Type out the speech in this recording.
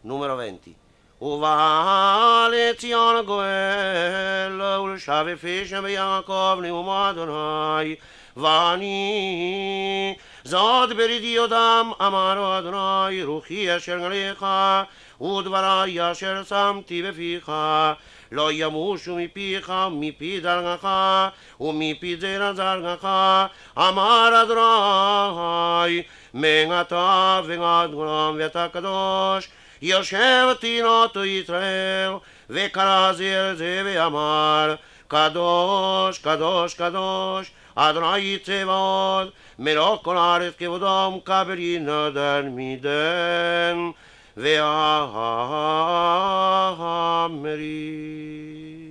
Numero 20. ובא לציון גואל ולשב יפישם ביעקב נאום אדוני ואני זאת בריתי אותם אמר אדוני רוחי אשר גליך ודברי אשר שמתי בפיך לא ימושו מפיך ומפי דרכך ומפי זרע זרעך אמר אדוני מעתה ועד עולם ואתה קדוש יושב תינתו ישראל וקרא זה אל זה ואמר קדוש קדוש קדוש אדוני צבאות מלוא כל הארץ כבודו ומקבלין דן מדן ואמרי